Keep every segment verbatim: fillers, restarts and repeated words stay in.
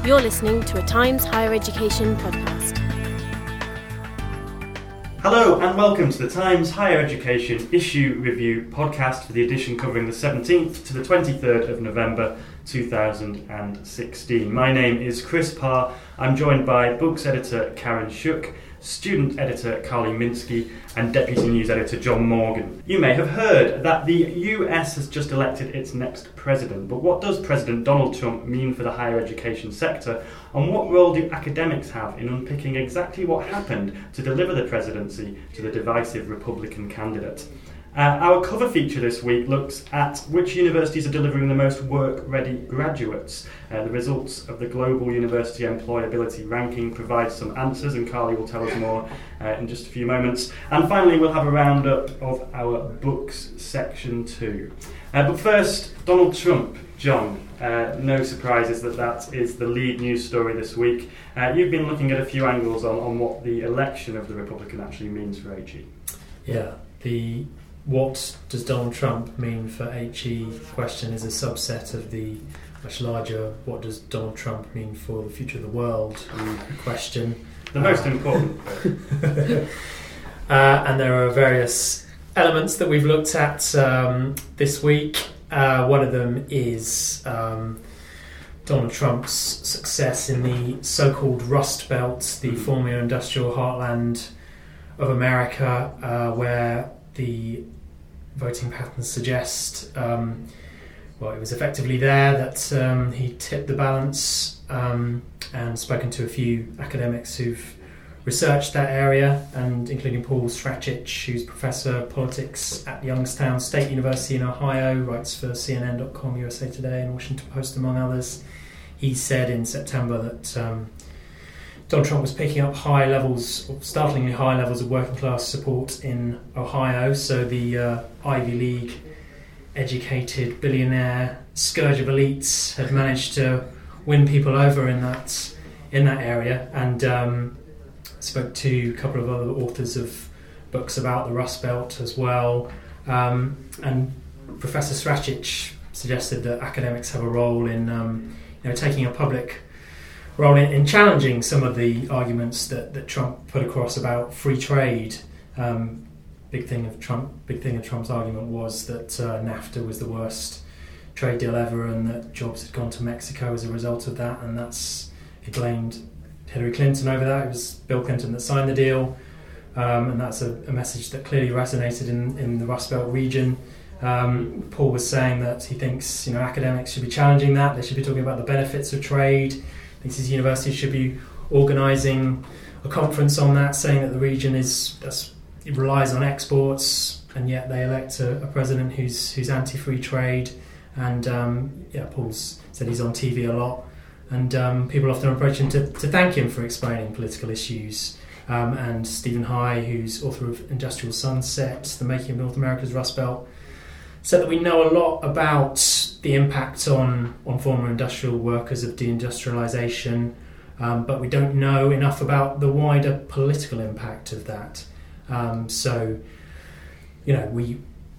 You're listening to a Times Higher Education podcast. Hello and welcome to the Times Higher Education Issue Review podcast for the edition covering the seventeenth to the twenty-third of November two thousand sixteen. My name is Chris Parr. I'm joined by books editor Karen Shook, student editor Carly Minsky and deputy news editor John Morgan. You may have heard that the U S has just elected its next president, but what does President Donald Trump mean for the higher education sector, and what role do academics have in unpicking exactly what happened to deliver the presidency to the divisive Republican candidate? Uh, our cover feature this week looks at which universities are delivering the most work-ready graduates. Uh, the results of the Global University Employability Ranking provide some answers, and Carly will tell us more uh, in just a few moments. And finally, we'll have a roundup of our books section too. Uh, but first, Donald Trump. John, uh, no surprises that that is the lead news story this week. Uh, you've been looking at a few angles on, on what the election of the Republican actually means for H E. Yeah, the what does Donald Trump mean for H E question is a subset of the much larger what does Donald Trump mean for the future of the world question. The most uh, important. uh, and there are various elements that we've looked at um, this week. Uh, one of them is um, Donald Trump's success in the so-called Rust Belt, the former industrial heartland of America, uh, where the voting patterns suggest, um, well, it was effectively there that um, he tipped the balance, um, and spoken to a few academics who've researched that area, and including Paul Strachich, who's Professor of Politics at Youngstown State University in Ohio, writes for C N N dot com, U S A Today and Washington Post, among others. He said in September that um, Donald Trump was picking up high levels, startlingly high levels of working class support in Ohio, so the uh, Ivy League educated billionaire scourge of elites had managed to win people over in that in that area, and um, spoke to a couple of other authors of books about the Rust Belt as well, um, and Professor Strachich suggested that academics have a role in um, you know, taking a public role in, in challenging some of the arguments that, that Trump put across about free trade. Um, big thing of Trump, big thing of Trump's argument was that uh, NAFTA was the worst trade deal ever, and that jobs had gone to Mexico as a result of that, and that's he blamed Hillary Clinton over that. It was Bill Clinton that signed the deal, um, and that's a, a message that clearly resonated in, in the Rust Belt region. Um, Paul was saying that he thinks you know academics should be challenging that. They should be talking about the benefits of trade. He thinks his university should be organising a conference on that, saying that the region is that's, it relies on exports, and yet they elect a, a president who's who's anti-free trade. And um, yeah, Paul's said he's on T V a lot. And um, people often approach him to, to thank him for explaining political issues. Um, and Stephen High, who's author of Industrial Sunset, The Making of North America's Rust Belt, said that we know a lot about the impact on, on former industrial workers of deindustrialization, um, but we don't know enough about the wider political impact of that. Um, so, you know, we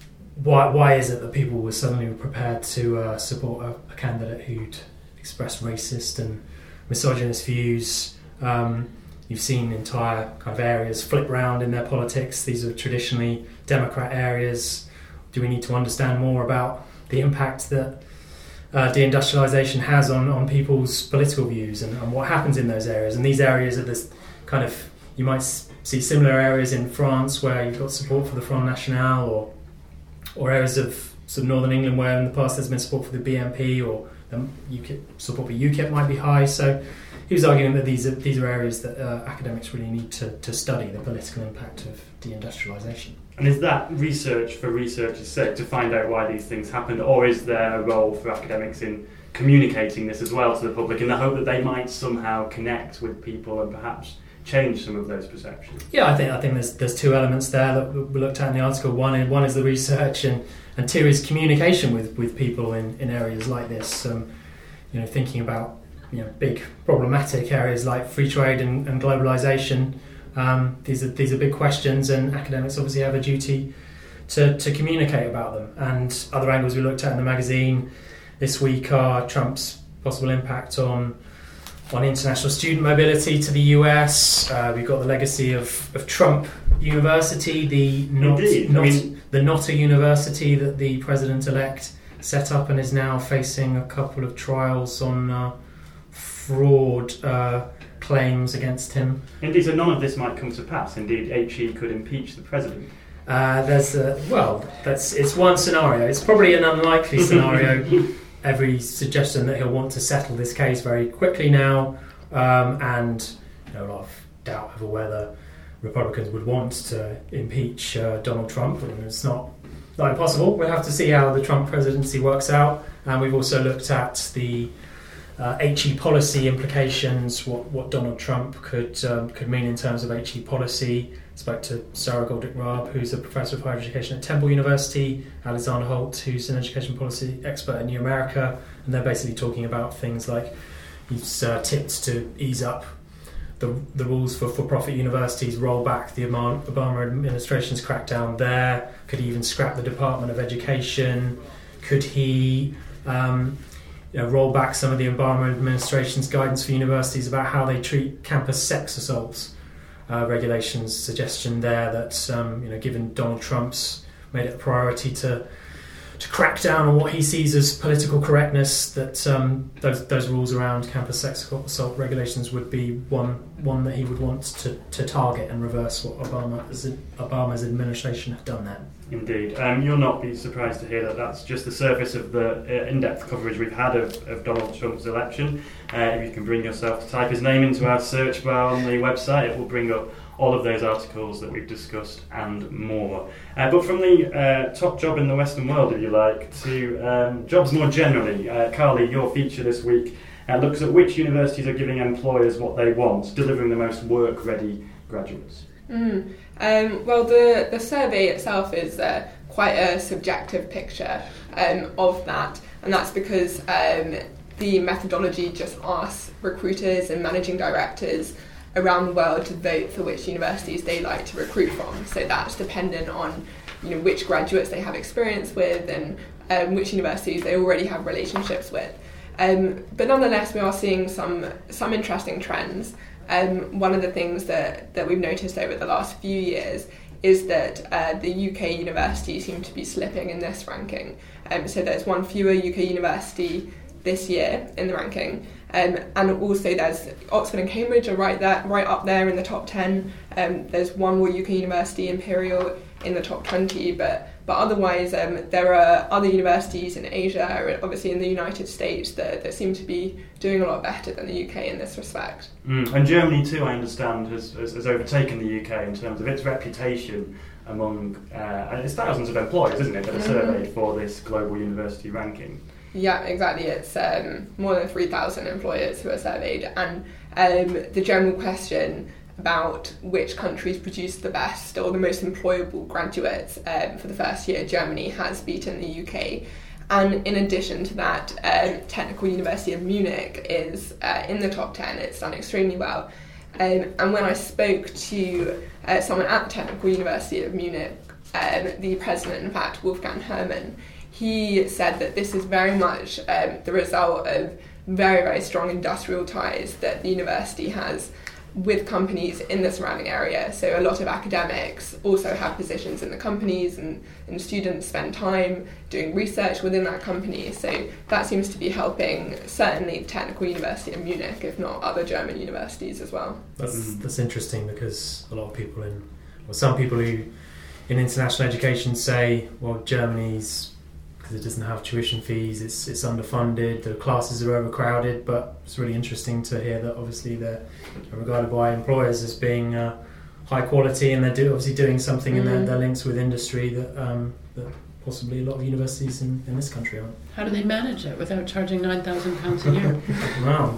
why why is it that people were suddenly prepared to uh, support a, a candidate who'd express racist and misogynist views? Um, you've seen entire kind of areas flip round in their politics. These are traditionally Democrat areas. Do we need to understand more about the impact that uh, deindustrialization has on, on people's political views and, and what happens in those areas? And these areas are this kind of, you might see similar areas in France where you've got support for the Front National, or or areas of sort of northern England where in the past there's been support for the B N P, or Um, UKIP, support for UKIP might be high. So he was arguing that these are these are areas that uh, academics really need to, to study the political impact of deindustrialization. And is that research for researchers' sake to find out why these things happened, or is there a role for academics in communicating this as well to the public in the hope that they might somehow connect with people and perhaps change some of those perceptions? Yeah, I think I think there's there's two elements there that we looked at in the article. One is one is the research, and, and two is communication with, with people in, in areas like this. Um, you know, thinking about you know big problematic areas like free trade and, and globalization. Um, these are these are big questions, and academics obviously have a duty to to communicate about them. And other angles we looked at in the magazine this week are Trump's possible impact on on international student mobility to the U S. Uh, we've got the legacy of, of Trump University, the not, Indeed. not I mean, the not a university that the president-elect set up and is now facing a couple of trials on uh, fraud uh, claims against him. Indeed, so none of this might come to pass. Indeed, H E could impeach the president. Uh, there's a, well, that's it's one scenario. It's probably an unlikely scenario. Every suggestion that he'll want to settle this case very quickly now, um, and you know, a lot of doubt over whether Republicans would want to impeach uh, Donald Trump. And it's not not impossible. We'll have to see how the Trump presidency works out. And we've also looked at the uh, H E policy implications, what, what Donald Trump could um, could mean in terms of H E policy. Spoke to Sarah Goldrick-Raab, who's a professor of higher education at Temple University, Alexander Holt, who's an education policy expert at New America, and they're basically talking about things like he's uh, tipped to ease up the the rules for for-profit universities, roll back the Obama administration's crackdown there, could he even scrap the Department of Education, could he um, you know, roll back some of the Obama administration's guidance for universities about how they treat campus sex assaults. Uh, regulations suggestion there that um, you know, given Donald Trump's made it a priority to to crack down on what he sees as political correctness, that um, those those rules around campus sex assault regulations would be one one that he would want to, to target and reverse what Obama's Obama's administration had done there. Indeed. Um, you'll not be surprised to hear that that's just the surface of the uh, in-depth coverage we've had of, of Donald Trump's election. Uh, if you can bring yourself to type his name into our search bar on the website, it will bring up all of those articles that we've discussed and more. Uh, but from the uh, top job in the Western world, if you like, to um, jobs more generally, uh, Carly, your feature this week uh, looks at which universities are giving employers what they want, delivering the most work-ready graduates. Mm. Um, well, the, the survey itself is uh, quite a subjective picture um, of that, and that's because um, the methodology just asks recruiters and managing directors around the world to vote for which universities they like to recruit from. So that's dependent on, you know, which graduates they have experience with and um, which universities they already have relationships with. Um, but nonetheless, we are seeing some some interesting trends. Um, one of the things that, that we've noticed over the last few years is that uh, the U K universities seem to be slipping in this ranking. Um, so there's one fewer U K university this year in the ranking, um, and also there's Oxford and Cambridge are right there, right up there in the top ten. Um, there's one more U K university, Imperial, in the top twenty, but but otherwise um, there are other universities in Asia, obviously in the United States, that, that seem to be doing a lot better than the U K in this respect. Mm. And Germany too, I understand, has, has, has overtaken the U K in terms of its reputation among, uh, and it's thousands of employers, isn't it, that are mm-hmm. surveyed for this global university ranking. Yeah, exactly. It's um, more than three thousand employers who are surveyed, and um, the general question about which countries produce the best or the most employable graduates um, for the first year, Germany has beaten the U K. And in addition to that, um, Technical University of Munich is uh, in the top ten. It's done extremely well. Um, and when I spoke to uh, someone at the Technical University of Munich, um, the president, in fact, Wolfgang Herrmann, he said that this is very much um, the result of very, very strong industrial ties that the university has with companies in the surrounding area. So a lot of academics also have positions in the companies, and, and students spend time doing research within that company. So that seems to be helping certainly the Technical University of Munich, if not other German universities as well. That's that's interesting, because a lot of people in, well, some people who in international education say, well, Germany's, because it doesn't have tuition fees, it's it's underfunded, the classes are overcrowded, but it's really interesting to hear that obviously they're regarded by employers as being uh, high quality, and they're do, obviously doing something mm. in their, their links with industry that, um, that possibly a lot of universities in, in this country aren't. How do they manage it without charging nine thousand pounds a year? Well,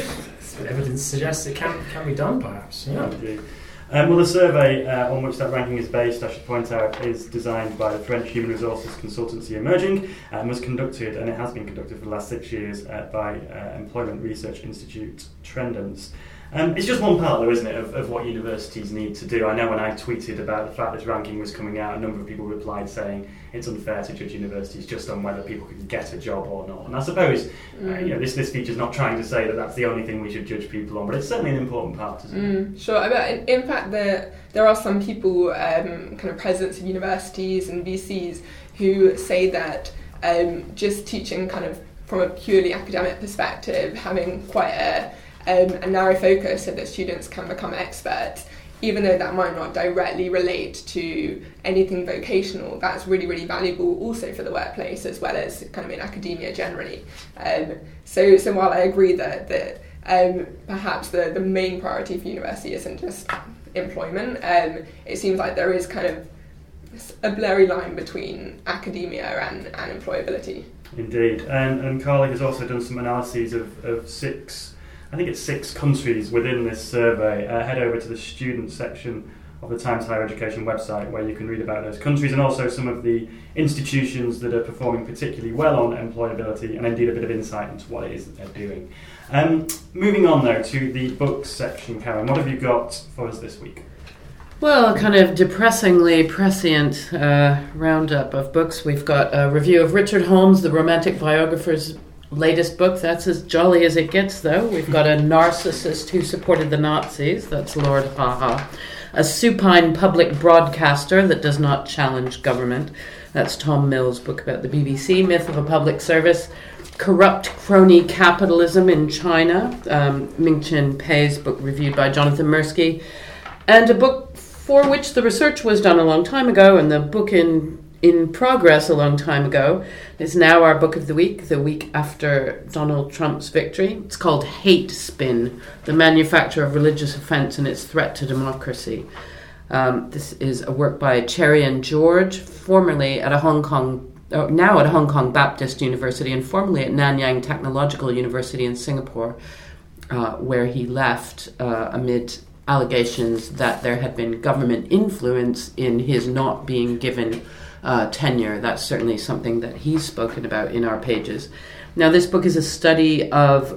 evidence suggests it can, can be done, perhaps. Yeah. Um, well, the survey uh, on which that ranking is based, I should point out, is designed by the French human resources consultancy Emerging, and was conducted, and it has been conducted for the last six years, uh, by uh, Employment Research Institute Trendance. Um, it's just one part, though, isn't it, of, of what universities need to do. I know when I tweeted about the fact this ranking was coming out, a number of people replied saying it's unfair to judge universities just on whether people can get a job or not. And I suppose mm. uh, you know, this, this feature's not trying to say that that's the only thing we should judge people on, but it's certainly an important part, isn't mm, it? Sure. I mean, in, in fact, there, there are some people, um, kind of presidents of universities and V Cs, who say that um, just teaching kind of from a purely academic perspective, having quite a Um, a narrow focus so that students can become experts, even though that might not directly relate to anything vocational, that's really, really valuable also for the workplace as well as kind of in academia generally. Um, so, so while I agree that, that um, perhaps the, the main priority for university isn't just employment, um, it seems like there is kind of a blurry line between academia and, and employability. Indeed. And, and Carly has also done some analyses of, of six I think it's six countries within this survey. Uh, head over to the student section of the Times Higher Education website where you can read about those countries and also some of the institutions that are performing particularly well on employability and indeed a bit of insight into what it is that they're doing. Um, moving on though to the books section, Karen, what have you got for us this week? Well, a kind of depressingly prescient uh, roundup of books. We've got a review of Richard Holmes, the romantic biographer's latest book. That's as jolly as it gets, though. We've got a narcissist who supported the Nazis. That's Lord Haha. A supine public broadcaster that does not challenge government. That's Tom Mill's book about the B B C. Myth of a Public Service. Corrupt crony capitalism in China. Um, Ming-Chin Pei's book reviewed by Jonathan Mirsky. And a book for which the research was done a long time ago, and the book in in progress a long time ago, is now our book of the week, the week after Donald Trump's victory. It's called Hate Spin, the Manufacture of Religious Offence and Its Threat to Democracy. Um, this is a work by Cherian George, formerly at a Hong Kong, oh, now at a Hong Kong Baptist University and formerly at Nanyang Technological University in Singapore, uh, where he left uh, amid allegations that there had been government influence in his not being given Uh, tenure. That's certainly something that he's spoken about in our pages. Now, this book is a study of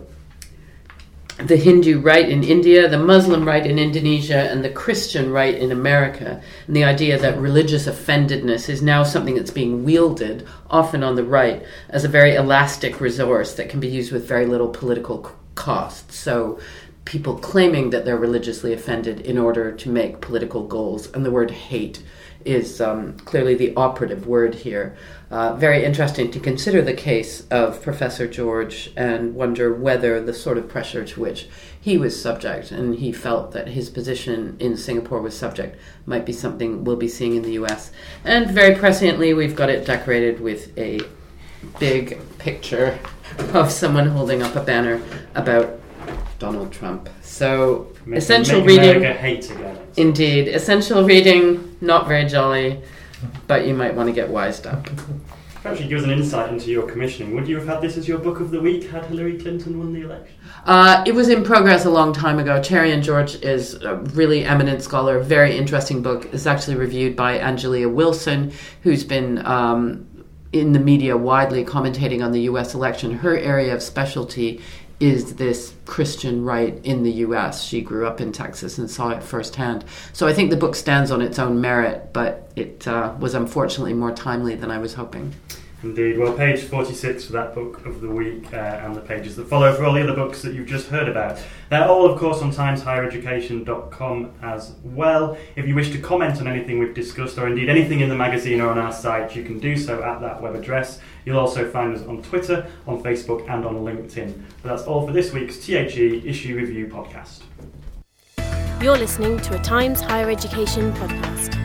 the Hindu right in India, the Muslim right in Indonesia, and the Christian right in America. And the idea that religious offendedness is now something that's being wielded, often on the right, as a very elastic resource that can be used with very little political c- cost. So people claiming that they're religiously offended in order to make political goals. And the word hate is um, clearly the operative word here. Uh, very interesting to consider the case of Professor George and wonder whether the sort of pressure to which he was subject, and he felt that his position in Singapore was subject, might be something we'll be seeing in the U S. And very presciently, we've got it decorated with a big picture of someone holding up a banner about Donald Trump. So, Make, essential make reading. America hate again. Indeed. Essential reading, not very jolly, but you might want to get wised up. Perhaps you give us an insight into your commissioning. Would you have had this as your book of the week had Hillary Clinton won the election? Uh, it was in progress a long time ago. Cherian George is a really eminent scholar, very interesting book. It's actually reviewed by Angelia Wilson, who's been um, in the media widely commentating on the U S election. Her area of specialty is this Christian right in the U S. She grew up in Texas and saw it firsthand. So I think the book stands on its own merit, but it uh, was unfortunately more timely than I was hoping. Indeed. Well, page forty-six for that book of the week uh, and the pages that follow for all the other books that you've just heard about. They're all, of course, on times higher education dot com as well. If you wish to comment on anything we've discussed or indeed anything in the magazine or on our site, you can do so at that web address. You'll also find us on Twitter, on Facebook and on LinkedIn. But that's all for this week's T H E Issue Review podcast. You're listening to a Times Higher Education podcast.